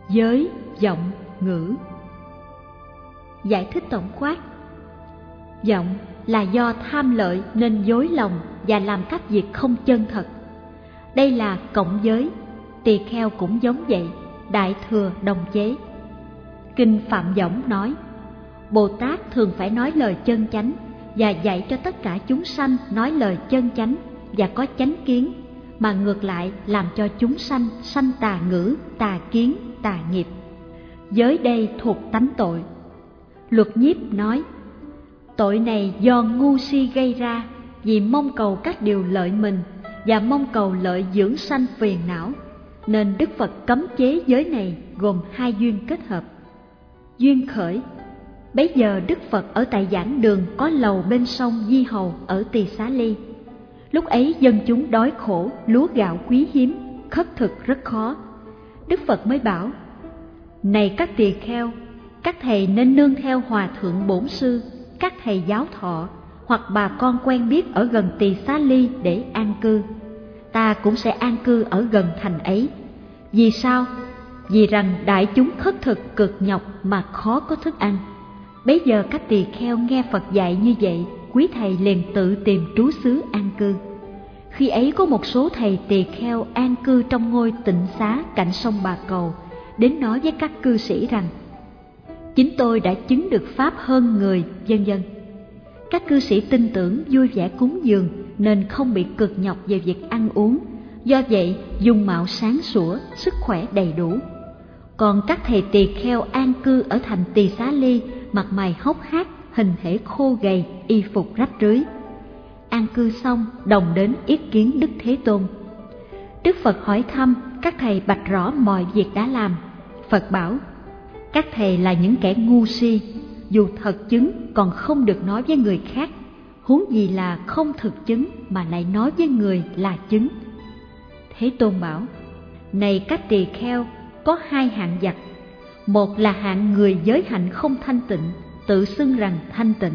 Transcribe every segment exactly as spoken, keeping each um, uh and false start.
Giới, vọng, ngữ. Giải thích tổng quát. Vọng là do tham lợi nên dối lòng và làm các việc không chân thật. Đây là cộng giới, tỳ kheo cũng giống vậy, đại thừa đồng chế. Kinh Phạm Võng nói, Bồ Tát thường phải nói lời chân chánh và dạy cho tất cả chúng sanh nói lời chân chánh và có chánh kiến, mà ngược lại làm cho chúng sanh sanh tà ngữ, tà kiến, tà nghiệp. Giới đây thuộc tánh tội. Luật Nhiếp nói, tội này do ngu si gây ra, vì mong cầu các điều lợi mình và mong cầu lợi dưỡng sanh phiền não, nên Đức Phật cấm chế giới này gồm hai duyên kết hợp. Duyên khởi. Bấy giờ Đức Phật ở tại giảng đường có lầu bên sông Di Hầu ở Tỳ Xá Ly. Lúc ấy dân chúng đói khổ, lúa gạo quý hiếm, khất thực rất khó. Đức Phật mới bảo, này các tỳ kheo, các thầy nên nương theo Hòa Thượng Bổn Sư, các thầy giáo thọ, hoặc bà con quen biết ở gần Tỳ Xá Ly để an cư. Ta cũng sẽ an cư ở gần thành ấy. Vì sao? Vì rằng đại chúng khất thực cực nhọc mà khó có thức ăn. Bấy giờ các tỳ kheo nghe Phật dạy như vậy, quý thầy liền tự tìm trú xứ an cư. Khi ấy có một số thầy tỳ kheo an cư trong ngôi tịnh xá cạnh sông Bà Cầu, đến nói với các cư sĩ rằng, chính tôi đã chứng được pháp hơn người, vân vân. Các cư sĩ tin tưởng, vui vẻ cúng dường nên không bị cực nhọc về việc ăn uống, do vậy dung mạo sáng sủa, sức khỏe đầy đủ. Còn các thầy tỳ kheo an cư ở thành Tỳ Xá Ly, mặt mày hốc hác, hình thể khô gầy, y phục rách rưới. An cư xong, đồng đến yết kiến Đức Thế Tôn. Đức Phật hỏi thăm, các thầy bạch rõ mọi việc đã làm. Phật bảo, các thầy là những kẻ ngu si, dù thật chứng còn không được nói với người khác, huống gì là không thực chứng mà lại nói với người là chứng. Thế Tôn bảo, này các tỳ kheo, có hai hạng giặc. Một là hạng người giới hạnh không thanh tịnh, tự xưng rằng thanh tịnh.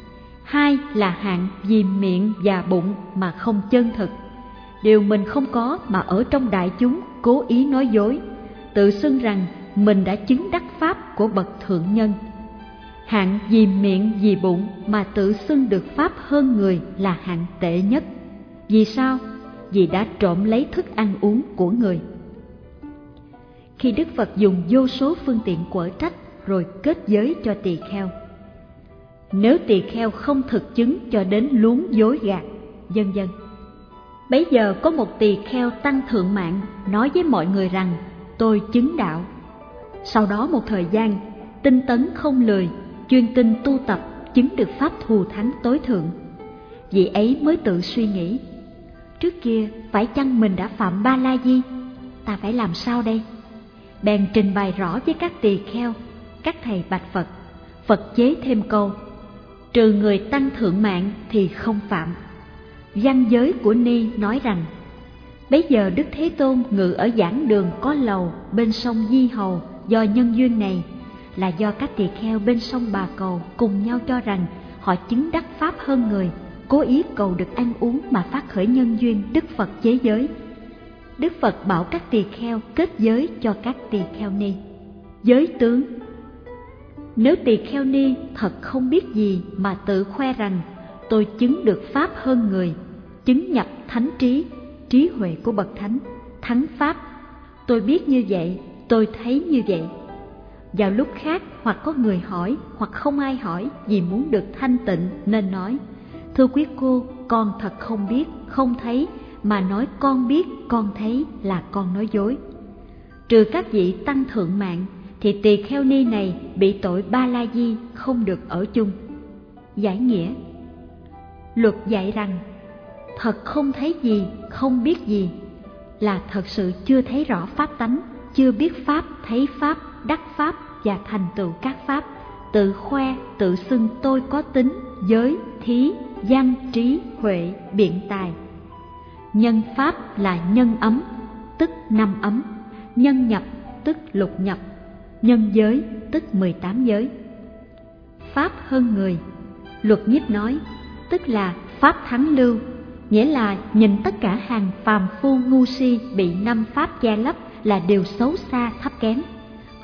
Hai là hạng vì miệng và bụng mà không chân thực, điều mình không có mà ở trong đại chúng cố ý nói dối, tự xưng rằng mình đã chứng đắc pháp của bậc thượng nhân. Hạng vì miệng vì bụng mà tự xưng được pháp hơn người là hạng tệ nhất. Vì sao? Vì đã trộm lấy thức ăn uống của người. Khi Đức Phật dùng vô số phương tiện quở trách rồi kết giới cho tỳ kheo. Nếu tỳ kheo không thực chứng cho đến luống dối gạt, vân vân. Bấy giờ có một tỳ kheo tăng thượng mạng nói với mọi người rằng, tôi chứng đạo. Sau đó một thời gian, tinh tấn không lười, chuyên tinh tu tập, chứng được pháp thù thắng tối thượng. Vị ấy mới tự suy nghĩ, trước kia phải chăng mình đã phạm Ba La Di? Ta phải làm sao đây? Bèn trình bày rõ với các tỳ kheo. Các thầy bạch Phật. Phật chế thêm câu, trừ người tăng thượng mạng thì không phạm. Văn giới của Ni nói rằng, bấy giờ Đức Thế Tôn ngự ở giảng đường có lầu bên sông Di Hầu. Do nhân duyên này là do các tỳ kheo bên sông Bà Cầu cùng nhau cho rằng họ chứng đắc pháp hơn người, cố ý cầu được ăn uống mà phát khởi nhân duyên. Đức Phật chế giới. Đức Phật bảo các tỳ kheo kết giới cho các tỳ kheo ni. Giới tướng. Nếu tỳ kheo ni thật không biết gì mà tự khoe rằng tôi chứng được pháp hơn người, chứng nhập thánh trí, trí huệ của bậc thánh, thắng pháp, tôi biết như vậy, tôi thấy như vậy. Vào lúc khác hoặc có người hỏi hoặc không ai hỏi, vì muốn được thanh tịnh nên nói, thưa quý cô, con thật không biết, không thấy, mà nói con biết, con thấy là con nói dối. Trừ các vị tăng thượng mạng thì tỳ kheo ni này bị tội Ba La Di, không được ở chung. Giải nghĩa. Luật dạy rằng thật không thấy gì, không biết gì là thật sự chưa thấy rõ pháp tánh, chưa biết pháp, thấy pháp, đắc pháp và thành tựu các pháp, tự khoe, tự xưng tôi có tính, giới, thí, văn, trí, huệ, biện tài. Nhân pháp là nhân ấm, tức năm ấm, nhân nhập, tức lục nhập, nhân giới, tức mười tám giới. Pháp hơn người, Luật Nhiếp nói, tức là pháp thắng lưu, nghĩa là nhìn tất cả hàng phàm phu ngu si bị năm pháp che lấp là điều xấu xa thấp kém.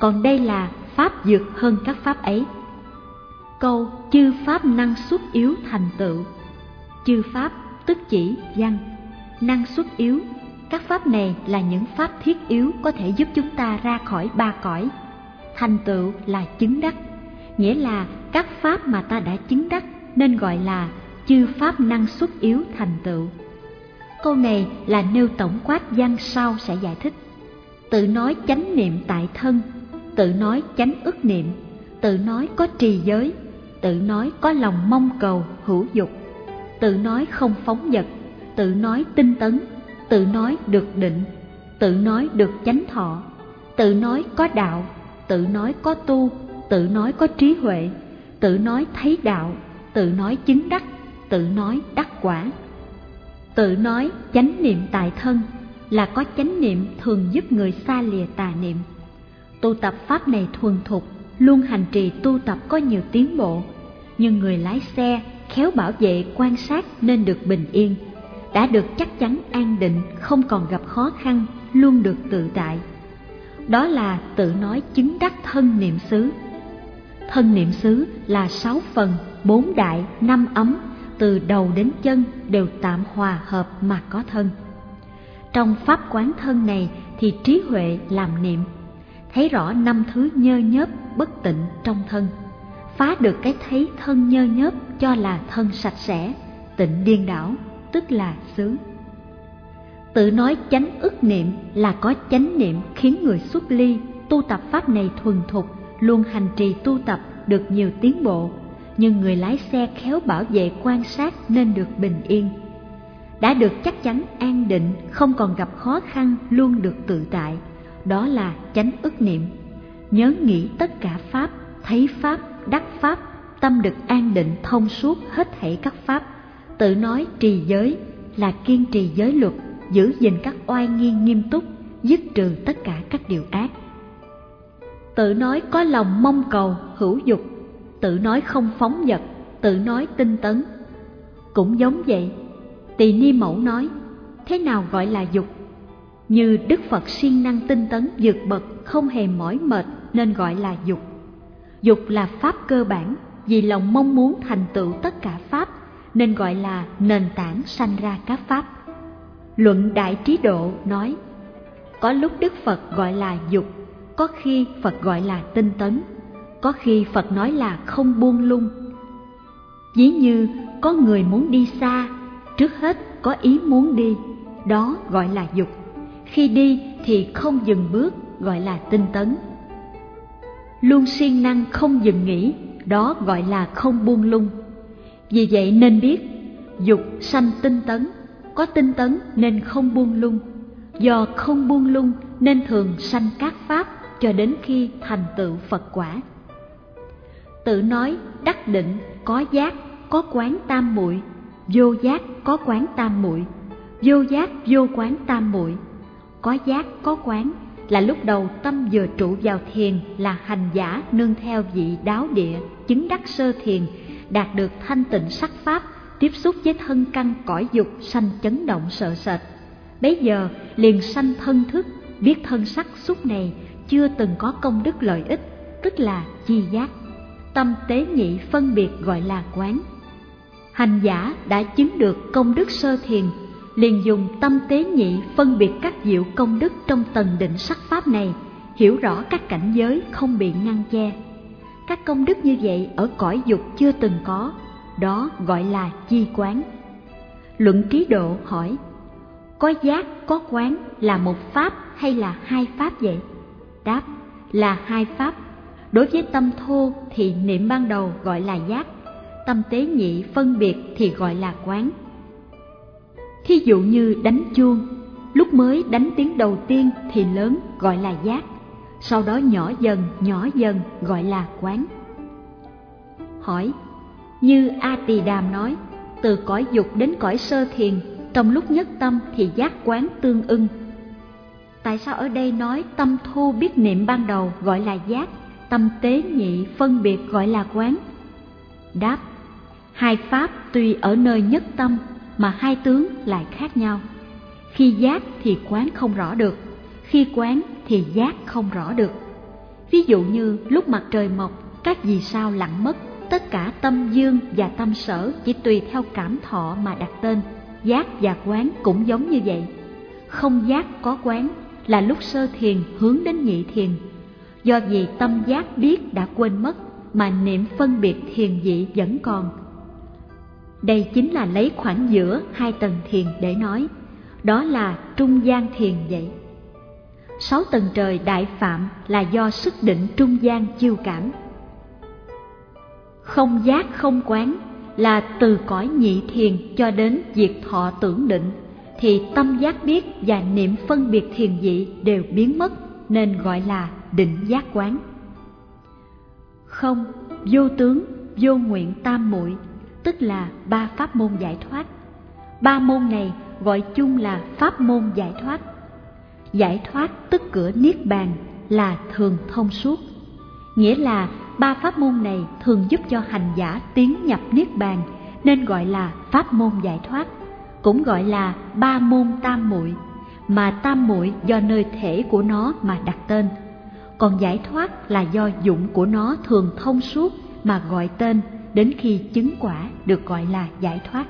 còn đây là pháp vượt hơn các pháp ấy. Câu chư pháp năng xuất yếu thành tựu. Chư pháp tức chỉ văn, năng xuất yếu. Các pháp này là những pháp thiết yếu có thể giúp chúng ta ra khỏi ba cõi. Thành tựu là chứng đắc, nghĩa là các pháp mà ta đã chứng đắc nên gọi là chư pháp năng xuất yếu thành tựu. Câu này là nêu tổng quát văn sau sẽ giải thích. Tự nói chánh niệm tại thân, tự nói chánh ức niệm, tự nói có trì giới, tự nói có lòng mong cầu hữu dục, tự nói không phóng dật, tự nói tinh tấn, tự nói được định, tự nói được chánh thọ, tự nói có đạo, tự nói có tu, tự nói có trí huệ, tự nói thấy đạo, tự nói chứng đắc, tự nói đắc quả. Tự nói chánh niệm tại thân là có chánh niệm thường giúp người xa lìa tà niệm. Tu tập pháp này thuần thục, luôn hành trì tu tập có nhiều tiến bộ, nhưng người lái xe khéo bảo vệ quan sát nên được bình yên, đã được chắc chắn an định, không còn gặp khó khăn, luôn được tự tại. Đó là tự nói chứng đắc thân niệm xứ. Thân niệm xứ là sáu phần, bốn đại, năm ấm, từ đầu đến chân đều tạm hòa hợp mà có thân. Trong pháp quán thân này thì trí huệ làm niệm, thấy rõ năm thứ nhơ nhớp bất tịnh trong thân, phá được cái thấy thân nhơ nhớp cho là thân sạch sẽ, tịnh điên đảo, tức là xứ. Tự nói chánh ức niệm là có chánh niệm khiến người xuất ly, tu tập pháp này thuần thục, luôn hành trì tu tập được nhiều tiến bộ, nhưng người lái xe khéo bảo vệ quan sát nên được bình yên, đã được chắc chắn an định, không còn gặp khó khăn, luôn được tự tại. Đó là chánh ức niệm, nhớ nghĩ tất cả pháp, thấy pháp, đắc pháp, tâm được an định thông suốt hết thảy các pháp. Tự nói trì giới là kiên trì giới luật, giữ gìn các oai nghi nghiêm túc, dứt trừ tất cả các điều ác. Tự nói có lòng mong cầu hữu dục, tự nói không phóng dật, tự nói tinh tấn. Cũng giống vậy, Tỳ Ni Mẫu nói, thế nào gọi là dục? Như Đức Phật siêng năng tinh tấn vượt bậc, không hề mỏi mệt nên gọi là dục. Dục là pháp cơ bản, vì lòng mong muốn thành tựu tất cả pháp nên gọi là nền tảng sanh ra các pháp. Luận Đại Trí Độ nói, có lúc Đức Phật gọi là dục, có khi Phật gọi là tinh tấn, có khi Phật nói là không buông lung. Ví như có người muốn đi xa, trước hết có ý muốn đi, đó gọi là dục. Khi đi thì không dừng bước, gọi là tinh tấn. Luôn siêng năng không dừng nghỉ, đó gọi là không buông lung. Vì vậy nên biết, dục sanh tinh tấn, có tinh tấn nên không buông lung, do không buông lung nên thường sanh các pháp cho đến khi thành tựu Phật quả. Tự nói đắc định có giác, có quán tam muội, vô giác có quán tam muội, vô giác vô quán tam muội. Có giác có quán là lúc đầu tâm vừa trụ vào thiền là hành giả nương theo vị đáo địa, chứng đắc sơ thiền, đạt được thanh tịnh sắc pháp, tiếp xúc với thân căn cõi dục sanh chấn động sợ sệt. Bấy giờ liền sanh thân thức, biết thân sắc xúc này chưa từng có công đức lợi ích, tức là chi giác. Tâm tế nhị phân biệt gọi là quán. Hành giả đã chứng được công đức sơ thiền, liền dùng tâm tế nhị phân biệt các diệu công đức trong tầng định sắc pháp này, hiểu rõ các cảnh giới không bị ngăn che. Các công đức như vậy ở cõi dục chưa từng có, đó gọi là chi quán. Luận Trí Độ hỏi, có giác có quán là một pháp hay là hai pháp vậy? Đáp, là hai pháp. Đối với tâm thô thì niệm ban đầu gọi là giác, tâm tế nhị phân biệt thì gọi là quán. Thí dụ như đánh chuông, lúc mới đánh tiếng đầu tiên thì lớn gọi là giác, sau đó nhỏ dần nhỏ dần gọi là quán. Hỏi, như A Tỳ Đàm nói, từ cõi dục đến cõi sơ thiền, trong lúc nhất tâm thì giác quán tương ưng. Tại sao ở đây nói tâm thu biết niệm ban đầu gọi là giác, tâm tế nhị phân biệt gọi là quán? Đáp, hai pháp tuy ở nơi nhất tâm mà hai tướng lại khác nhau. Khi giác thì quán không rõ được, khi quán thì giác không rõ được. Ví dụ như lúc mặt trời mọc, các vì sao lặng mất, tất cả tâm dương và tâm sở chỉ tùy theo cảm thọ mà đặt tên. Giác và quán cũng giống như vậy. Không giác có quán là lúc sơ thiền hướng đến nhị thiền. Do vì tâm giác biết đã quên mất mà niệm phân biệt thiền vị vẫn còn. Đây chính là lấy khoảng giữa hai tầng thiền để nói. Đó là trung gian thiền vậy. Sáu tầng trời đại phạm là do sức định trung gian chiêu cảm. Không giác không quán là từ cõi nhị thiền cho đến diệt thọ tưởng định, thì tâm giác biết và niệm phân biệt thiền vị đều biến mất, nên gọi là định giác quán. Không, vô tướng, vô nguyện tam muội, tức là ba pháp môn giải thoát. Ba môn này gọi chung là pháp môn giải thoát. Giải thoát tức cửa niết bàn là thường thông suốt, nghĩa là ba pháp môn này thường giúp cho hành giả tiến nhập niết bàn, nên gọi là pháp môn giải thoát, cũng gọi là ba môn tam muội, mà tam muội do nơi thể của nó mà đặt tên, còn giải thoát là do dụng của nó thường thông suốt mà gọi tên, đến khi chứng quả được gọi là giải thoát.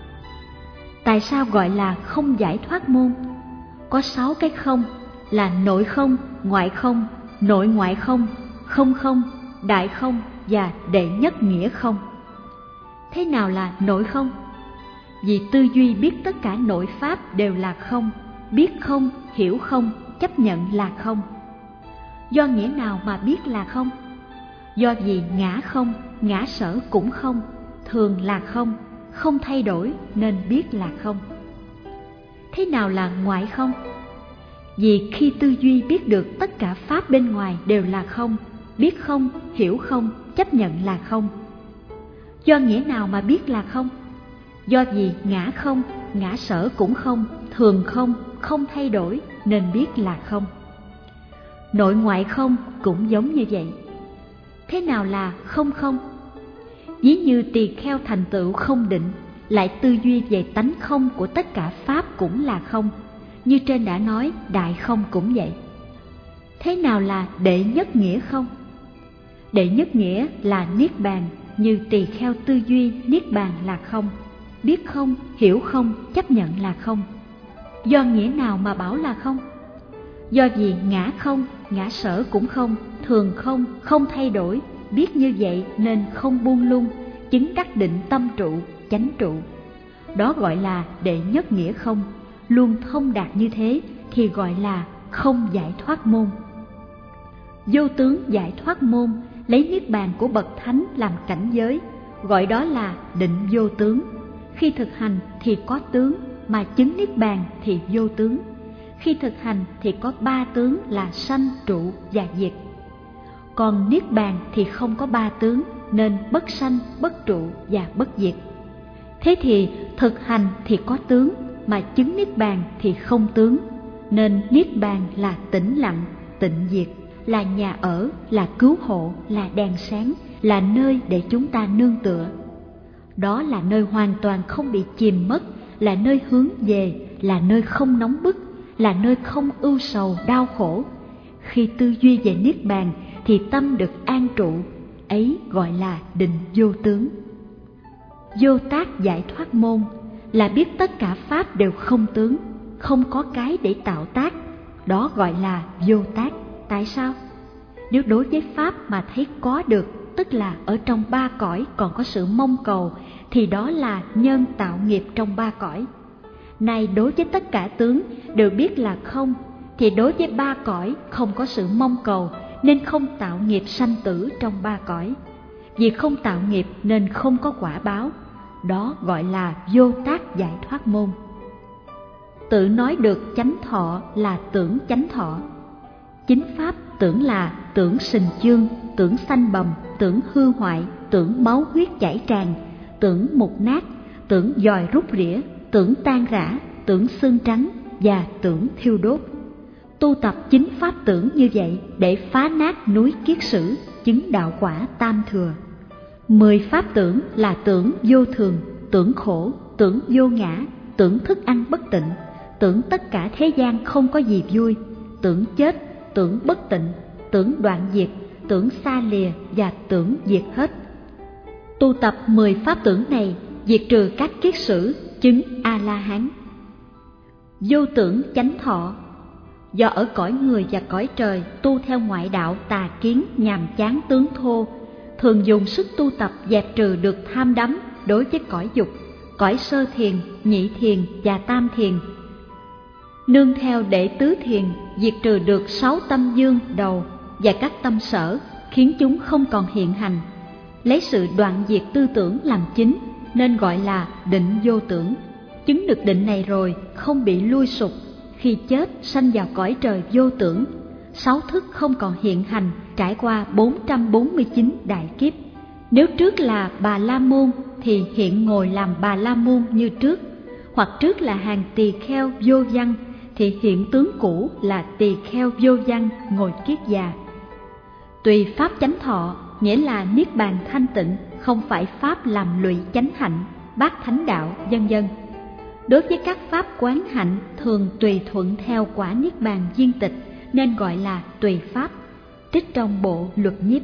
Tại sao gọi là không giải thoát môn? Có sáu cái không là nội không, ngoại không, nội ngoại không, không không, đại không và đệ nhất nghĩa không. Thế nào là nội không? Vì tư duy biết tất cả nội pháp đều là không, biết không, hiểu không, chấp nhận là không. Do nghĩa nào mà biết là không? Do vì ngã không, ngã sở cũng không, thường là không, không thay đổi nên biết là không. Thế nào là ngoại không? Vì khi tư duy biết được tất cả pháp bên ngoài đều là không, biết không, hiểu không, chấp nhận là không. Do nghĩa nào mà biết là không? Do vì ngã không, ngã sở cũng không, thường không, không thay đổi nên biết là không. Nội ngoại không cũng giống như vậy. Thế nào là không không? Ví như tỳ kheo thành tựu không định, lại tư duy về tánh không của tất cả pháp cũng là không, như trên đã nói đại không cũng vậy. Thế nào là đệ nhất nghĩa không? Đệ nhất nghĩa là niết bàn, như tỳ kheo tư duy niết bàn là không, biết không, hiểu không, chấp nhận là không. Do nghĩa nào mà bảo là không? Do vì ngã không, ngã sở cũng không, thường không, không thay đổi, biết như vậy nên không buông lung, chứng đắc định tâm trụ, chánh trụ. Đó gọi là đệ nhất nghĩa không, luôn thông đạt như thế thì gọi là không giải thoát môn. Vô tướng giải thoát môn lấy niết bàn của bậc thánh làm cảnh giới, gọi đó là định vô tướng. Khi thực hành thì có tướng, mà chứng niết bàn thì vô tướng. Khi thực hành thì có ba tướng là sanh, trụ và diệt. Còn niết bàn thì không có ba tướng, nên bất sanh, bất trụ và bất diệt. Thế thì thực hành thì có tướng, mà chứng niết bàn thì không tướng, nên niết bàn là tĩnh lặng, tịnh diệt, là nhà ở, là cứu hộ, là đèn sáng, là nơi để chúng ta nương tựa. Đó là nơi hoàn toàn không bị chìm mất, là nơi hướng về, là nơi không nóng bức, là nơi không ưu sầu đau khổ. Khi tư duy về niết bàn thì tâm được an trụ, ấy gọi là định vô tướng. Vô tác giải thoát môn là biết tất cả pháp đều không tướng, không có cái để tạo tác, đó gọi là vô tác. Tại sao? Nếu đối với pháp mà thấy có được, tức là ở trong ba cõi còn có sự mong cầu, thì đó là nhân tạo nghiệp trong ba cõi. Này đối với tất cả tướng đều biết là không, thì đối với ba cõi không có sự mong cầu, nên không tạo nghiệp sanh tử trong ba cõi. Vì không tạo nghiệp nên không có quả báo, đó gọi là vô tác giải thoát môn. Tự nói được chánh thọ là tưởng chánh thọ. Chính pháp tưởng là tưởng sình chương, tưởng sanh bầm, tưởng hư hoại, tưởng máu huyết chảy tràn, tưởng mục nát, tưởng dòi rút rỉa, tưởng tan rã, tưởng xương trắng và tưởng thiêu đốt. Tu tập chính pháp tưởng như vậy để phá nát núi kiết sử, chứng đạo quả tam thừa. Mười pháp tưởng là tưởng vô thường, tưởng khổ, tưởng vô ngã, tưởng thức ăn bất tịnh, tưởng tất cả thế gian không có gì vui, tưởng chết, tưởng bất tịnh, tưởng đoạn diệt, tưởng xa lìa và tưởng diệt hết. Tu tập mười pháp tưởng này diệt trừ các kiết sử, chứng A-la-hán. Vô tưởng chánh thọ. Do ở cõi người và cõi trời tu theo ngoại đạo tà kiến nhàm chán tướng thô, thường dùng sức tu tập dẹp trừ được tham đắm đối với cõi dục, cõi sơ thiền, nhị thiền và tam thiền. Nương theo đệ tứ thiền diệt trừ được sáu tâm dương đầu và các tâm sở, khiến chúng không còn hiện hành. Lấy sự đoạn diệt tư tưởng làm chính nên gọi là định vô tưởng. Chứng được định này rồi không bị lui sụp, khi chết sanh vào cõi trời vô tưởng. Sáu thức không còn hiện hành, trải qua bốn trăm bốn mươi chín đại kiếp. Nếu trước là Bà La Môn thì hiện ngồi làm Bà La Môn như trước, hoặc trước là hàng tỳ kheo vô văn thì hiện tướng cũ là tỳ kheo vô văn ngồi kiết già. Tùy pháp chánh thọ nghĩa là niết bàn thanh tịnh, không phải pháp làm lụy chánh hạnh, bát thánh đạo, vân vân. Đối với các pháp quán hạnh thường tùy thuận theo quả niết bàn viên tịch nên gọi là tùy pháp, trích trong bộ luật nhiếp.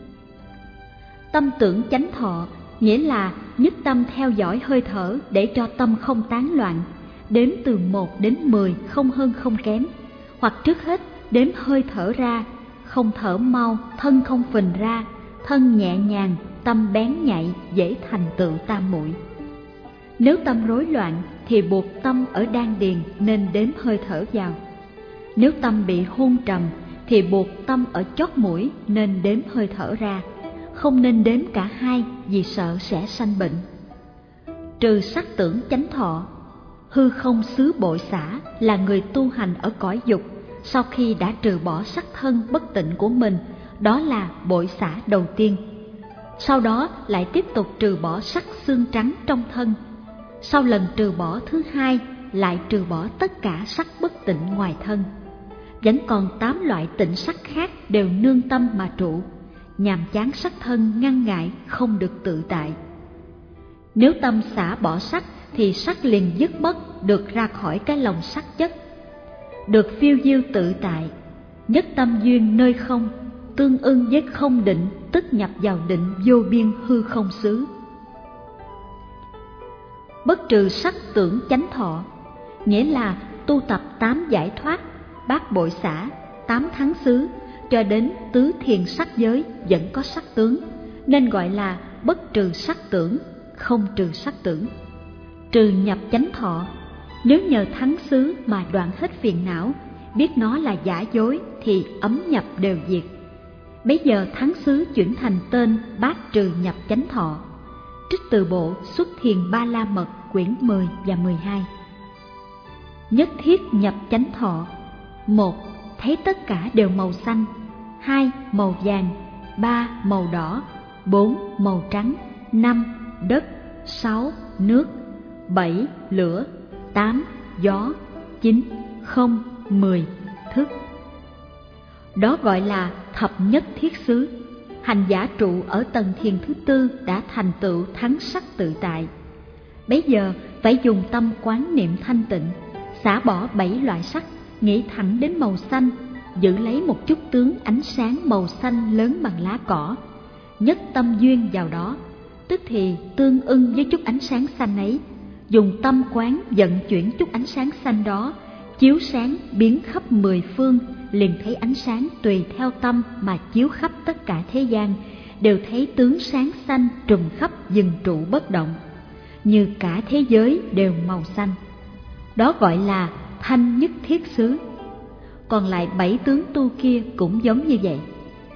Tâm tưởng chánh thọ nghĩa là nhất tâm theo dõi hơi thở để cho tâm không tán loạn, đếm từ một đến mười không hơn không kém, hoặc trước hết đếm hơi thở ra, không thở mau, thân không phình ra, thân nhẹ nhàng, tâm bén nhạy, dễ thành tựu tam muội. Nếu tâm rối loạn thì buộc tâm ở đan điền nên đếm hơi thở vào. Nếu tâm bị hôn trầm thì buộc tâm ở chót mũi nên đếm hơi thở ra. Không nên đếm cả hai vì sợ sẽ sanh bệnh. Trừ sắc tưởng chánh thọ. Hư không xứ bội xả là người tu hành ở cõi dục, sau khi đã trừ bỏ sắc thân bất tịnh của mình, đó là bội xả đầu tiên. Sau đó lại tiếp tục trừ bỏ sắc xương trắng trong thân. Sau lần trừ bỏ thứ hai lại trừ bỏ tất cả sắc bất tịnh ngoài thân. Vẫn còn tám loại tịnh sắc khác đều nương tâm mà trụ. Nhàm chán sắc thân ngăn ngại không được tự tại. Nếu tâm xả bỏ sắc thì sắc liền dứt mất, được ra khỏi cái lòng sắc chất, được phiêu diêu tự tại. Nhất tâm duyên nơi không, tương ưng với không định, tức nhập vào định vô biên hư không xứ. Bất trừ sắc tưởng chánh thọ nghĩa là tu tập tám giải thoát, bát bội xả, tám thắng xứ cho đến tứ thiền sắc giới vẫn có sắc tướng, nên gọi là bất trừ sắc tưởng, không trừ sắc tưởng. Trừ nhập chánh thọ, nếu nhờ thắng xứ mà đoạn hết phiền não, biết nó là giả dối thì ấm nhập đều diệt. Bấy giờ thắng xứ chuyển thành tên bát trừ nhập chánh thọ. Trích từ bộ Xuất Thiền Ba La Mật quyển mười và mười hai. Nhất thiết nhập chánh thọ. Một, thấy tất cả đều màu xanh. Hai, màu vàng. Ba, màu đỏ. Bốn, màu trắng. Năm, đất. Sáu, nước. Bảy, lửa. Tám, gió. Chín, không. Mười, thức. Đó gọi là thập nhất thiết xứ. Hành giả trụ ở tầng thiền thứ tư đã thành tựu thắng sắc tự tại. Bấy giờ phải dùng tâm quán niệm thanh tịnh, xả bỏ bảy loại sắc, nghĩ thẳng đến màu xanh, giữ lấy một chút tướng ánh sáng màu xanh lớn bằng lá cỏ, nhất tâm duyên vào đó, tức thì tương ưng với chút ánh sáng xanh ấy, dùng tâm quán vận chuyển chút ánh sáng xanh đó, chiếu sáng biến khắp mười phương, liền thấy ánh sáng tùy theo tâm mà chiếu khắp tất cả thế gian, đều thấy tướng sáng xanh trùm khắp vừng trụ bất động, như cả thế giới đều màu xanh. Đó gọi là thanh nhất thiết xứ. Còn lại bảy tướng tu kia cũng giống như vậy.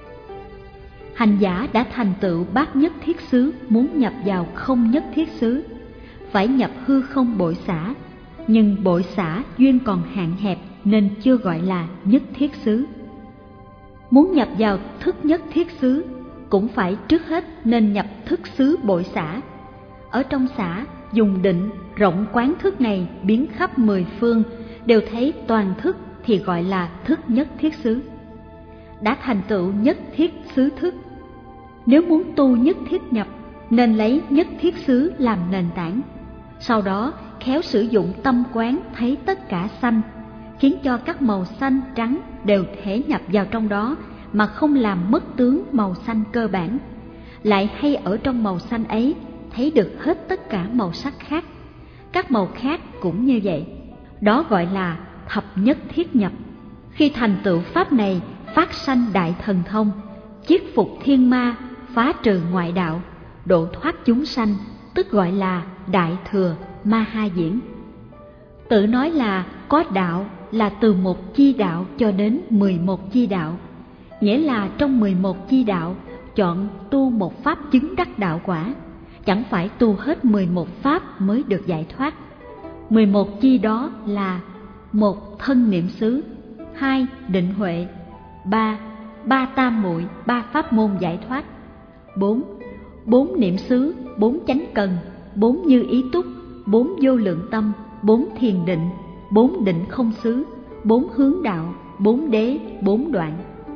Hành giả đã thành tựu bát nhất thiết xứ muốn nhập vào không nhất thiết xứ, phải nhập hư không bội xả, nhưng bội xả duyên còn hạn hẹp nên chưa gọi là nhất thiết xứ. Muốn nhập vào thức nhất thiết xứ cũng phải trước hết nên nhập thức xứ bội xả. Ở trong xả dùng định rộng quán thức này biến khắp mười phương, đều thấy toàn thức thì gọi là thức nhất thiết xứ. Đã thành tựu nhất thiết xứ thức. Nếu muốn tu nhất thiết nhập nên lấy nhất thiết xứ làm nền tảng. Sau đó khéo sử dụng tâm quán thấy tất cả xanh, khiến cho các màu xanh trắng đều thể nhập vào trong đó mà không làm mất tướng màu xanh cơ bản, lại hay ở trong màu xanh ấy thấy được hết tất cả màu sắc khác. Các màu khác cũng như vậy. Đó gọi là thập nhất thiết nhập. Khi thành tựu pháp này, phát sanh đại thần thông, chiết phục thiên ma, phá trừ ngoại đạo, độ thoát chúng sanh, tức gọi là đại thừa ma ha diễn. Tự nói là có đạo là từ một chi đạo cho đến mười một chi đạo, nghĩa là trong mười một chi đạo chọn tu một pháp chứng đắc đạo quả, chẳng phải tu hết mười một pháp mới được giải thoát. Mười một chi đó là: một thân niệm xứ, hai định huệ, ba ba tam muội, ba pháp môn giải thoát, bốn bốn niệm xứ, bốn chánh cần, bốn như ý túc, bốn vô lượng tâm, bốn thiền định, bốn định không xứ, bốn hướng đạo, bốn đế, bốn đoạn.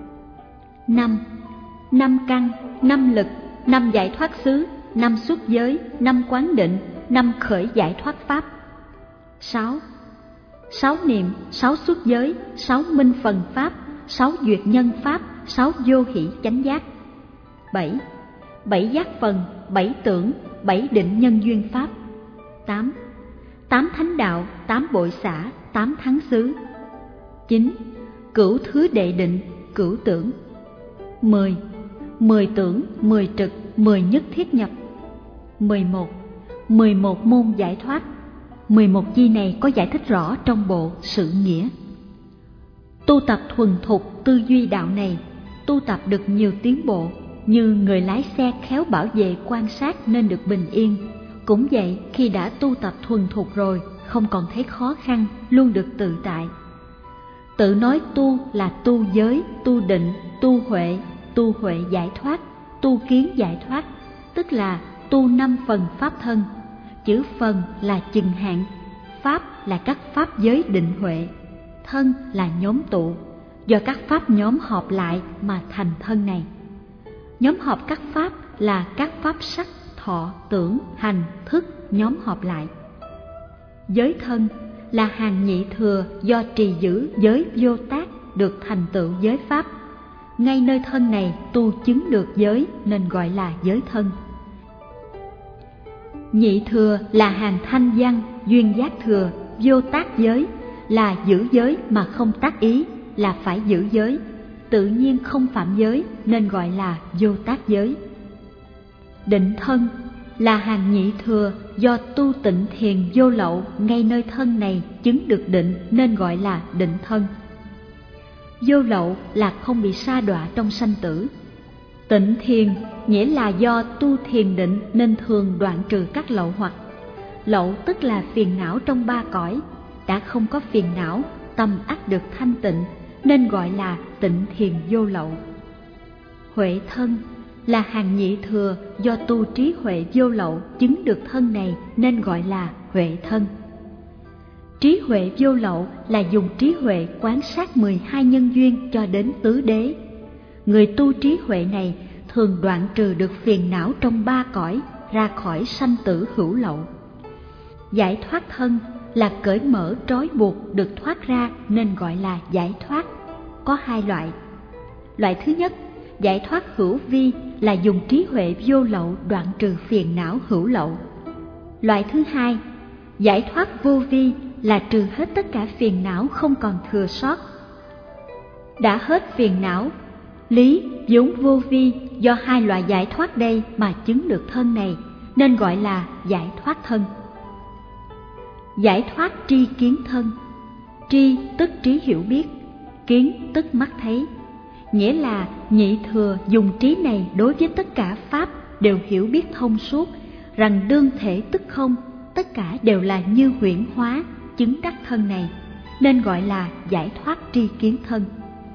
Năm năm căn, năm lực, năm giải thoát xứ, năm xuất giới, năm quán định, năm khởi giải thoát pháp. Sáu sáu niệm, sáu xuất giới, sáu minh phần pháp, sáu duyệt nhân pháp, sáu vô hỷ chánh giác. Bảy bảy giác phần, bảy tưởng, bảy định nhân duyên pháp. Tám tám thánh đạo, tám bội xả, tám thắng xứ. Chín cửu thứ đệ định, cửu tưởng. Mười mười tưởng, mười trực, mười nhất thiết nhập. Mười một mười một môn giải thoát. Mười một chi này có giải thích rõ trong bộ Sự Nghĩa. Tu tập thuần thục tư duy đạo này, tu tập được nhiều tiến bộ, như người lái xe khéo bảo vệ quan sát nên được bình yên. Cũng vậy, khi đã tu tập thuần thục rồi, không còn thấy khó khăn, luôn được tự tại. Tự nói tu là tu giới, tu định, tu huệ, tu huệ giải thoát, tu kiến giải thoát, tức là tu năm phần pháp thân. Chữ phần là chừng hạn, pháp là các pháp giới định huệ, thân là nhóm tụ, do các pháp nhóm họp lại mà thành thân này. Nhóm họp các pháp là các pháp sắc, thọ, tưởng, hành, thức nhóm họp lại. Giới thân là hàng nhị thừa do trì giữ giới vô tác được thành tựu giới pháp. Ngay nơi thân này tu chứng được giới nên gọi là giới thân. Nhị thừa là hàng thanh văn, duyên giác thừa, vô tác giới, là giữ giới mà không tác ý, là phải giữ giới, tự nhiên không phạm giới nên gọi là vô tác giới. Định thân là hàng nhị thừa do tu tịnh thiền vô lậu, ngay nơi thân này chứng được định nên gọi là định thân. Vô lậu là không bị sa đọa trong sanh tử. Tịnh thiền nghĩa là do tu thiền định nên thường đoạn trừ các lậu hoặc. Lậu tức là phiền não trong ba cõi, đã không có phiền não, tâm ắt được thanh tịnh nên gọi là tịnh thiền vô lậu. Huệ thân là hàng nhị thừa do tu trí huệ vô lậu chứng được thân này nên gọi là huệ thân. Trí huệ vô lậu là dùng trí huệ quán sát mười hai nhân duyên cho đến tứ đế. Người tu trí huệ này thường đoạn trừ được phiền não trong ba cõi, ra khỏi sanh tử hữu lậu. Giải thoát thân là cởi mở trói buộc được thoát ra nên gọi là giải thoát. Có hai loại. Loại thứ nhất, giải thoát hữu vi là dùng trí huệ vô lậu đoạn trừ phiền não hữu lậu. Loại thứ hai, giải thoát vô vi là trừ hết tất cả phiền não không còn thừa sót. Đã hết phiền não, lý vốn vô vi do hai loại giải thoát đây mà chứng được thân này nên gọi là giải thoát thân. Giải thoát tri kiến thân. Tri tức trí hiểu biết, kiến tức mắt thấy, nghĩa là nhị thừa dùng trí này đối với tất cả pháp đều hiểu biết thông suốt, rằng đương thể tức không, tất cả đều là như huyễn hóa, chứng đắc thân này, nên gọi là giải thoát tri kiến thân.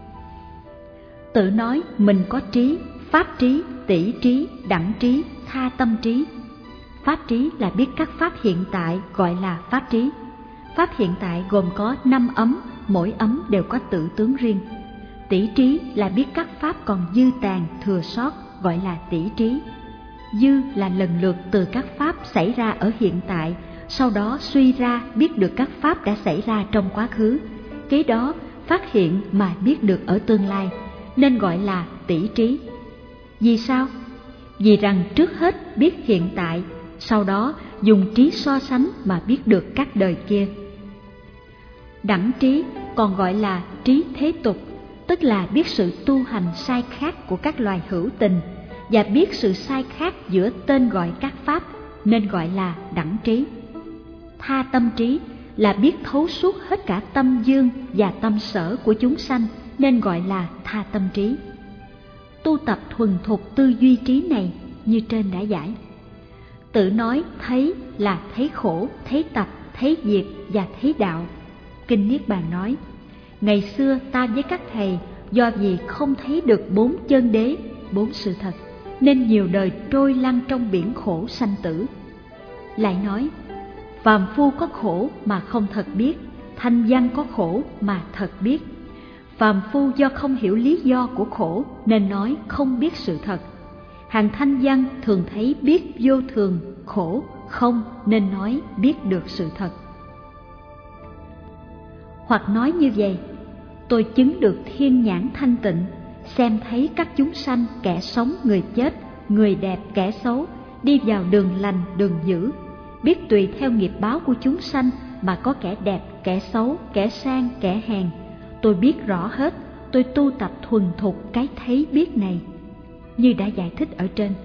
Tự nói mình có trí, pháp trí, tỷ trí, đẳng trí, tha tâm trí. Pháp trí là biết các pháp hiện tại gọi là pháp trí. Pháp hiện tại gồm có năm ấm, mỗi ấm đều có tự tướng riêng. Tỷ trí là biết các pháp còn dư tàn, thừa sót gọi là tỷ trí. Dư là lần lượt từ các pháp xảy ra ở hiện tại, sau đó suy ra biết được các pháp đã xảy ra trong quá khứ, kế đó phát hiện mà biết được ở tương lai. nên gọi là tỷ trí. Vì sao? Vì rằng trước hết biết hiện tại, sau đó dùng trí so sánh mà biết được các đời kia. Đẳng trí còn gọi là trí thế tục, tức là biết sự tu hành sai khác của các loài hữu tình và biết sự sai khác giữa tên gọi các pháp, nên gọi là đẳng trí. Tha tâm trí là biết thấu suốt hết cả tâm dương và tâm sở của chúng sanh, nên gọi là tha tâm trí. Tu tập thuần thục tư duy trí này như trên đã giải. Tự nói thấy là thấy khổ, thấy tập, thấy diệt và thấy đạo. Kinh Niết Bàn nói, ngày xưa ta với các thầy do vì không thấy được bốn chân đế, bốn sự thật, nên nhiều đời trôi lăn trong biển khổ sanh tử. Lại nói, phàm phu có khổ mà không thật biết, thanh văn có khổ mà thật biết. Phàm phu do không hiểu lý do của khổ nên nói không biết sự thật. Hàng thanh văn thường thấy biết vô thường, khổ, không nên nói biết được sự thật. Hoặc nói như vậy, tôi chứng được thiên nhãn thanh tịnh, xem thấy các chúng sanh, kẻ sống, người chết, người đẹp, kẻ xấu, đi vào đường lành, đường dữ, biết tùy theo nghiệp báo của chúng sanh mà có kẻ đẹp, kẻ xấu, kẻ sang, kẻ hèn. Tôi biết rõ hết, tôi tu tập thuần thục cái thấy biết này, như đã giải thích ở trên.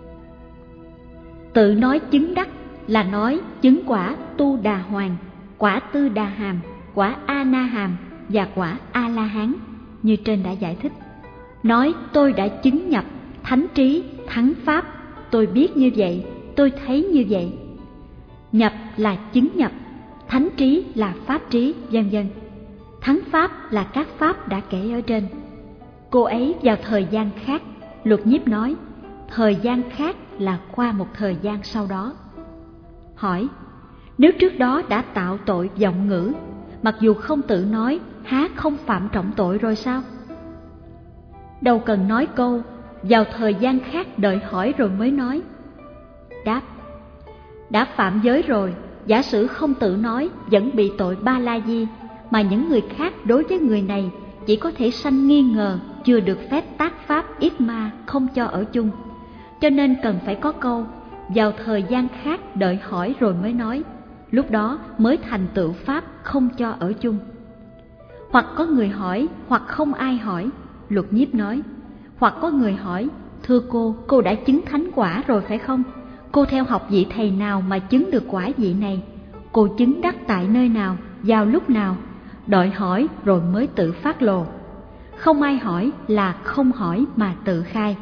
Tự nói chứng đắc là nói chứng quả tu đà hoàng, quả tư đà hàm, quả a na hàm và quả a la hán, như trên đã giải thích. Nói tôi đã chứng nhập thánh trí, thắng pháp, tôi biết như vậy, tôi thấy như vậy. Nhập là chứng nhập, thánh trí là pháp trí, vân vân. Thắng pháp là các pháp đã kể ở trên. Cô ấy vào thời gian khác, Luật Nhiếp nói, thời gian khác là qua một thời gian sau đó. Hỏi, nếu trước đó đã tạo tội vọng ngữ, mặc dù không tự nói, há không phạm trọng tội rồi sao? Đâu cần nói câu, vào thời gian khác đợi hỏi rồi mới nói. Đáp, đã phạm giới rồi, giả sử không tự nói vẫn bị tội ba la di, mà những người khác đối với người này chỉ có thể sanh nghi ngờ, chưa được phép tác pháp yết ma, không cho ở chung. Cho nên cần phải có câu, vào thời gian khác đợi hỏi rồi mới nói, lúc đó mới thành tựu pháp không cho ở chung. Hoặc có người hỏi, hoặc không ai hỏi. Luật Nhiếp nói, hoặc có người hỏi, thưa cô, cô đã chứng thánh quả rồi phải không? Cô theo học vị thầy nào mà chứng được quả vị này? Cô chứng đắc tại nơi nào, vào lúc nào? Đợi hỏi rồi mới tự phát lộ. Không ai hỏi là không hỏi mà tự khai.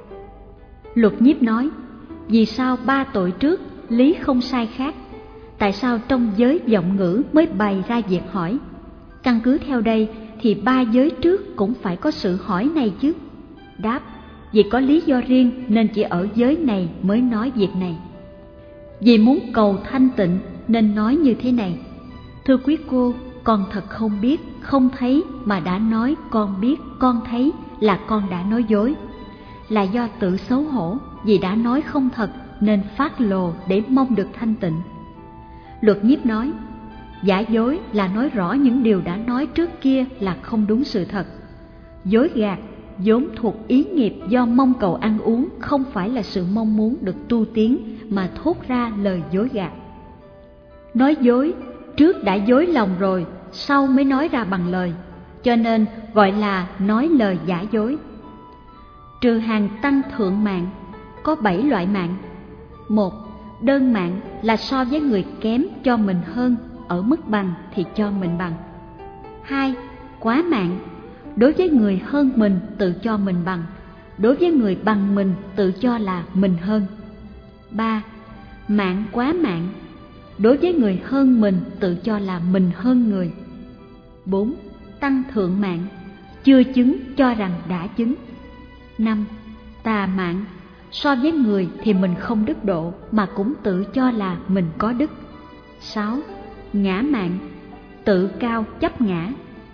Luật Nhiếp nói, vì sao ba tội trước lý không sai khác? Tại sao trong giới vọng ngữ mới bày ra việc hỏi? Căn cứ theo đây thì ba giới trước cũng phải có sự hỏi này chứ. Đáp, vì có lý do riêng nên chỉ ở giới này mới nói việc này. Vì muốn cầu thanh tịnh nên nói như thế này. Thưa quý cô, con thật không biết, không thấy mà đã nói con biết, con thấy là con đã nói dối. Là do tự xấu hổ vì đã nói không thật nên phát lồ để mong được thanh tịnh. Luật Nhiếp nói, giả dối là nói rõ những điều đã nói trước kia là không đúng sự thật. Dối gạt vốn thuộc ý nghiệp do mong cầu ăn uống, không phải là sự mong muốn được tu tiến mà thốt ra lời dối gạt. Nói dối, trước đã dối lòng rồi, sau mới nói ra bằng lời, cho nên gọi là nói lời giả dối. Trừ hàng tăng thượng mạng, có bảy loại mạng. Một, đơn mạng là so với người kém cho mình hơn, ở mức bằng thì cho mình bằng. Hai, quá mạng, đối với người hơn mình tự cho mình bằng, đối với người bằng mình tự cho là mình hơn. Ba, mạng quá mạng, đối với người hơn mình tự cho là mình hơn người. Bốn, tăng thượng mạng, chưa chứng cho rằng đã chứng. Năm, tà mạng, so với người thì mình không đức độ mà cũng tự cho là mình có đức. Sáu, ngã mạng, tự cao chấp ngã.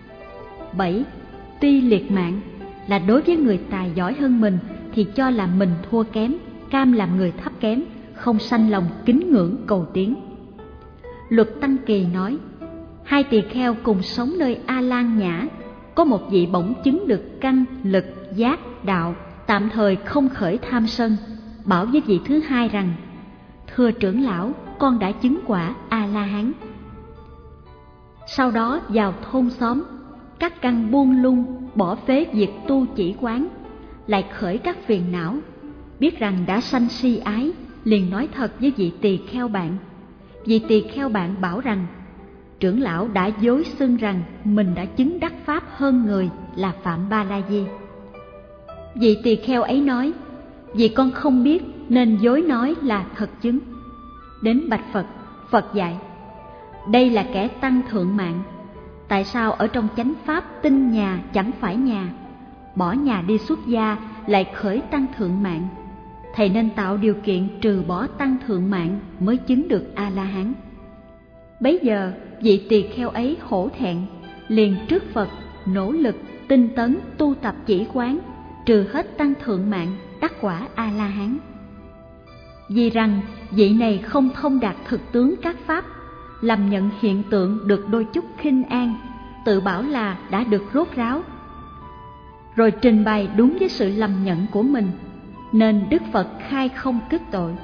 Bảy, ti liệt mạng, là đối với người tài giỏi hơn mình thì cho là mình thua kém, cam làm người thấp kém, không sanh lòng kính ngưỡng cầu tiến. Luật Tăng Kỳ nói, hai tỳ kheo cùng sống nơi A Lan Nhã, có một vị bỗng chứng được căn, lực, giác, đạo, tạm thời không khởi tham sân, bảo với vị thứ hai rằng: thưa trưởng lão, con đã chứng quả A-la-hán. Sau đó vào thôn xóm, các căn buông lung, bỏ phế việc tu chỉ quán, lại khởi các phiền não, biết rằng đã sanh si ái, liền nói thật với vị tỳ kheo bạn. Vị tỳ kheo bạn bảo rằng: trưởng lão đã dối xưng rằng mình đã chứng đắc pháp hơn người là Phạm Ba La Di. Vị tỳ kheo ấy nói: vì con không biết nên dối nói là thật chứng. Đến bạch Phật, Phật dạy: đây là kẻ tăng thượng mạng. Tại sao ở trong chánh pháp tinh nhà chẳng phải nhà, bỏ nhà đi xuất gia lại khởi tăng thượng mạng? Thầy nên tạo điều kiện trừ bỏ tăng thượng mạng mới chứng được A-la-hán. Bấy giờ vị tỳ kheo ấy hổ thẹn, liền trước Phật nỗ lực tinh tấn tu tập chỉ quán, trừ hết tăng thượng mạng, đắc quả A-la-hán. Vì rằng vị này không thông đạt thực tướng các pháp, lầm nhận hiện tượng được đôi chút khinh an, tự bảo là đã được rốt ráo, rồi trình bày đúng với sự lầm nhận của mình, nên Đức Phật khai không kết tội.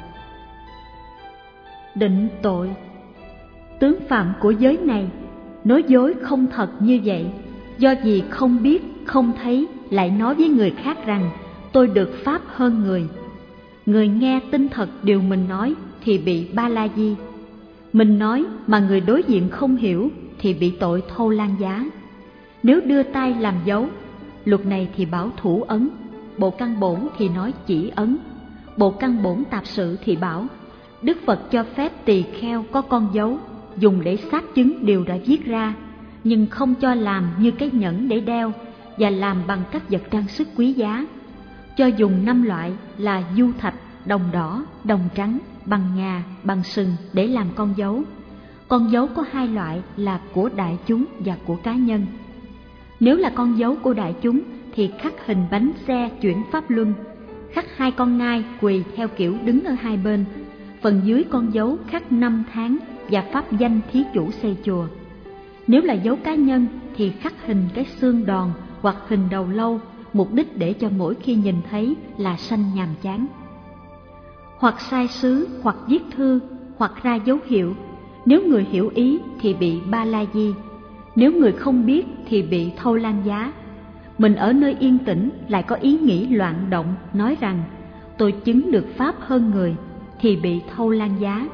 Định tội: tướng phạm của giới này, nói dối không thật như vậy, do vì không biết, không thấy, lại nói với người khác rằng tôi được pháp hơn người. Người nghe tin thật điều mình nói thì bị Ba La Di. Mình nói mà người đối diện không hiểu thì bị tội thâu lan giá. Nếu đưa tay làm dấu, luật này thì bảo thủ ấn, bộ căn bổn thì nói chỉ ấn, bộ căn bổn tạp sự thì bảo Đức Phật cho phép tỳ kheo có con dấu dùng để xác chứng điều đã viết ra, nhưng không cho làm như cái nhẫn để đeo và làm bằng các vật trang sức quý giá. Cho dùng năm loại là du thạch, đồng đỏ, đồng trắng, bằng ngà, bằng sừng để làm con dấu. Con dấu có hai loại là của đại chúng và của cá nhân. Nếu là con dấu của đại chúng thì khắc hình bánh xe chuyển pháp luân, khắc hai con nai quỳ theo kiểu đứng ở hai bên. Phần dưới con dấu khắc năm tháng và pháp danh thí chủ xây chùa. Nếu là dấu cá nhân thì khắc hình cái xương đòn hoặc hình đầu lâu, mục đích để cho mỗi khi nhìn thấy là sanh nhàm chán. Hoặc sai sứ, hoặc viết thư, hoặc ra dấu hiệu. Nếu người hiểu ý thì bị Ba La Di, nếu người không biết thì bị thâu lan giá. Mình ở nơi yên tĩnh lại có ý nghĩ loạn động, nói rằng tôi chứng được pháp hơn người thì bị thâu lan giá.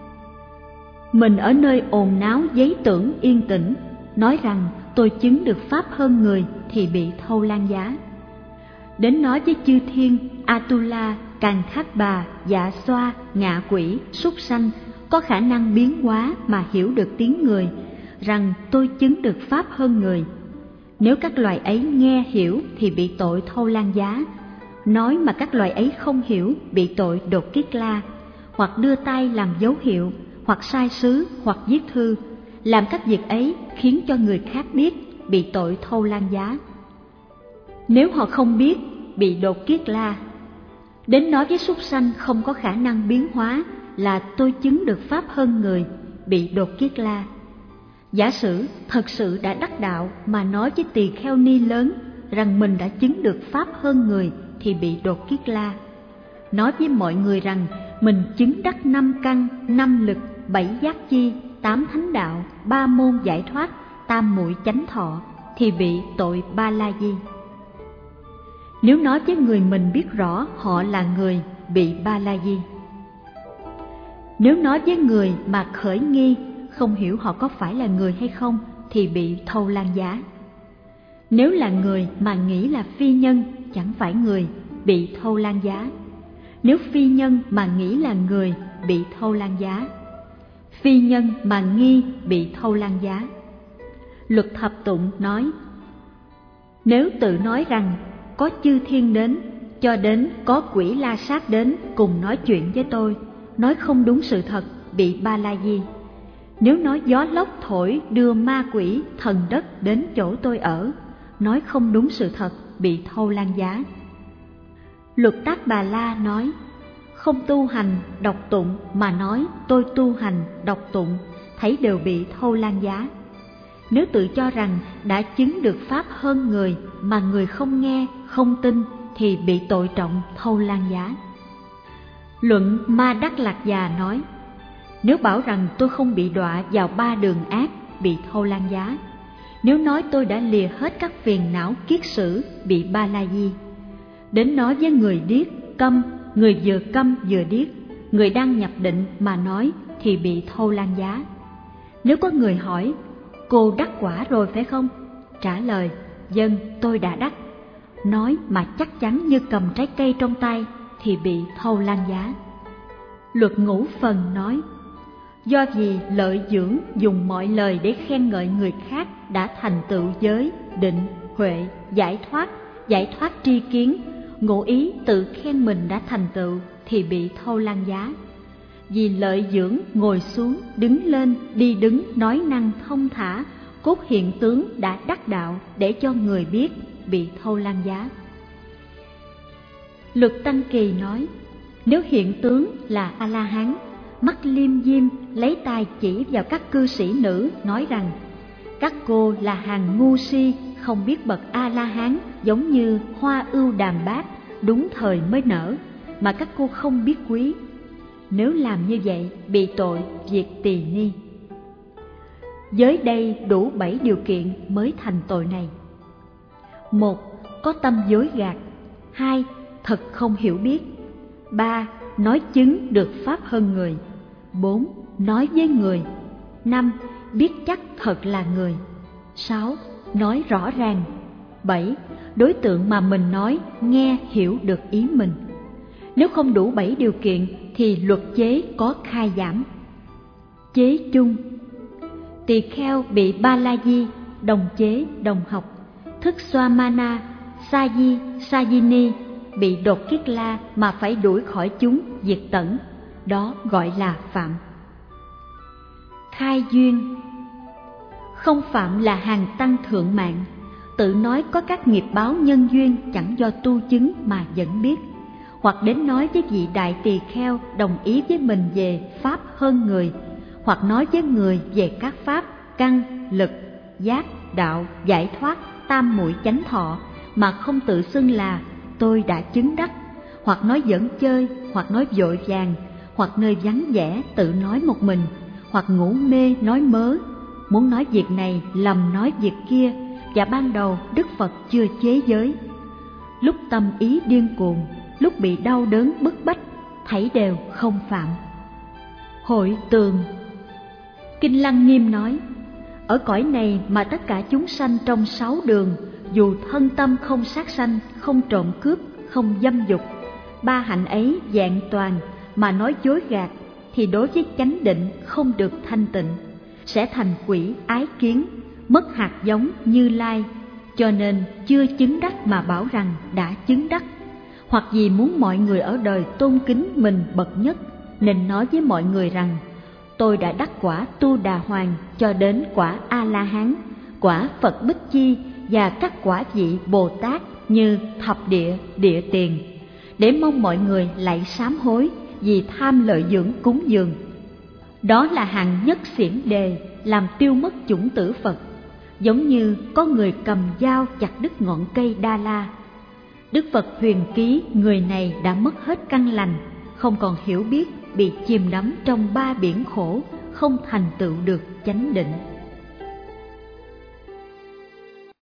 Mình ở nơi ồn náo giấy tưởng yên tĩnh, nói rằng tôi chứng được pháp hơn người thì bị thâu lan giá. Đến nói với chư thiên, Atula, Càn Khát Bà, Dạ Xoa, Ngạ Quỷ, Súc Sanh có khả năng biến hóa mà hiểu được tiếng người, rằng tôi chứng được pháp hơn người. Nếu các loài ấy nghe hiểu thì bị tội thâu lan giá, nói mà các loài ấy không hiểu bị tội đột kiết la, hoặc đưa tay làm dấu hiệu, hoặc sai sứ, hoặc viết thư, làm các việc ấy khiến cho người khác biết, bị tội thâu lan giá. Nếu họ không biết, bị đột kiết la. Đến nói với súc sanh không có khả năng biến hóa là tôi chứng được pháp hơn người, bị đột kiết la. Giả sử thật sự đã đắc đạo mà nói với tỳ kheo ni lớn rằng mình đã chứng được pháp hơn người thì bị đột kiết la. Nói với mọi người rằng mình chứng đắc năm căn, năm lực, bảy giác chi, tám thánh đạo, ba môn giải thoát, tam muội chánh thọ thì bị tội Ba La Di. Nếu nói với người mình biết rõ họ là người, bị Ba La Di. Nếu nói với người mà khởi nghi, không hiểu họ có phải là người hay không thì bị thâu lan giá. Nếu là người mà nghĩ là phi nhân, chẳng phải người, bị thâu lan giá. Nếu phi nhân mà nghĩ là người, bị thâu lan giá. Phi nhân mà nghi, bị thâu lan giá. Luật thập tụng nói: nếu tự nói rằng có chư thiên đến, cho đến có quỷ La Sát đến cùng nói chuyện với tôi, nói không đúng sự thật, bị Ba La Di. Nếu nói gió lốc thổi đưa ma quỷ thần đất đến chỗ tôi ở, nói không đúng sự thật, bị thâu lan giá. Luật Tác Bà La nói: không tu hành, đọc tụng mà nói tôi tu hành, đọc tụng, thấy đều bị thâu lan giá. Nếu tự cho rằng đã chứng được pháp hơn người mà người không nghe, không tin thì bị tội trọng thâu lan giá. Luận Ma Đắc Lạc Già nói, nếu bảo rằng tôi không bị đọa vào ba đường ác, bị thâu lan giá. Nếu nói tôi đã lìa hết các phiền não kiết sử, bị ba la di. Đến nói với người điếc, câm, người vừa câm vừa điếc, người đang nhập định mà nói thì bị thâu lan giá. Nếu có người hỏi, cô đắc quả rồi phải không? Trả lời, vâng, tôi đã đắc. Nói mà chắc chắn như cầm trái cây trong tay thì bị thâu lan giá. Luật Ngũ Phần nói, do vì lợi dưỡng dùng mọi lời để khen ngợi người khác đã thành tựu giới, định, huệ, giải thoát, giải thoát tri kiến, ngụ ý tự khen mình đã thành tựu thì bị thâu lan giá. Vì lợi dưỡng ngồi xuống, đứng lên, đi đứng, nói năng thông thả, cốt hiện tướng đã đắc đạo để cho người biết, bị thâu lan giá. Luật Tăng Kỳ nói, nếu hiện tướng là A-la-hán, mắt liêm diêm lấy tay chỉ vào các cư sĩ nữ nói rằng, các cô là hàng ngu si, không biết bậc A-la-hán giống như hoa ưu đàm bát, đúng thời mới nở, mà các cô không biết quý. Nếu làm như vậy, bị tội diệt tỳ ni. Giới đây đủ bảy điều kiện mới thành tội này. Một, có tâm dối gạt. Hai, thật không hiểu biết. Ba, nói chứng được pháp hơn người. Bốn, nói với người. Năm, biết chắc thật là người. Sáu, nói rõ ràng. Bảy, đối tượng mà mình nói nghe hiểu được ý mình. Nếu không đủ bảy điều kiện thì luật chế có khai giảm. Chế chung. Tỳ kheo bị ba la di, đồng chế, đồng học, thức xoa mana, sa di, sa di ni, bị đột kiết la mà phải đuổi khỏi chúng, diệt tận, đó gọi là phạm. Khai duyên. Không phạm là hàng tăng thượng mạng, tự nói có các nghiệp báo nhân duyên chẳng do tu chứng mà vẫn biết, hoặc đến nói với vị đại tỳ kheo đồng ý với mình về pháp hơn người, hoặc nói với người về các pháp căn, lực, giác, đạo, giải thoát, tam muội chánh thọ mà không tự xưng là tôi đã chứng đắc, hoặc nói giỡn chơi, hoặc nói vội vàng, hoặc nơi vắng vẻ tự nói một mình, hoặc ngủ mê nói mớ, muốn nói việc này lầm nói việc kia, và ban đầu Đức Phật chưa chế giới. Lúc tâm ý điên cuồng, lúc bị đau đớn bức bách, thảy đều không phạm. Hội tường. Kinh Lăng Nghiêm nói, ở cõi này mà tất cả chúng sanh trong sáu đường, dù thân tâm không sát sanh, không trộm cướp, không dâm dục, ba hạnh ấy vẹn toàn mà nói dối gạt, thì đối với chánh định không được thanh tịnh, sẽ thành quỷ ái kiến, mất hạt giống Như Lai, cho nên chưa chứng đắc mà bảo rằng đã chứng đắc. Hoặc vì muốn mọi người ở đời tôn kính mình bậc nhất, nên nói với mọi người rằng tôi đã đắc quả Tu Đà Hoàng cho đến quả A-la-hán, quả Phật Bích Chi và các quả vị Bồ Tát như thập địa, địa tiền, để mong mọi người lạy sám hối vì tham lợi dưỡng cúng dường. Đó là hạng nhất xiển đề, làm tiêu mất chủng tử Phật, giống như có người cầm dao chặt đứt ngọn cây Đa La. Đức Phật huyền ký người này đã mất hết căn lành, không còn hiểu biết, bị chìm đắm trong ba biển khổ, không thành tựu được chánh định.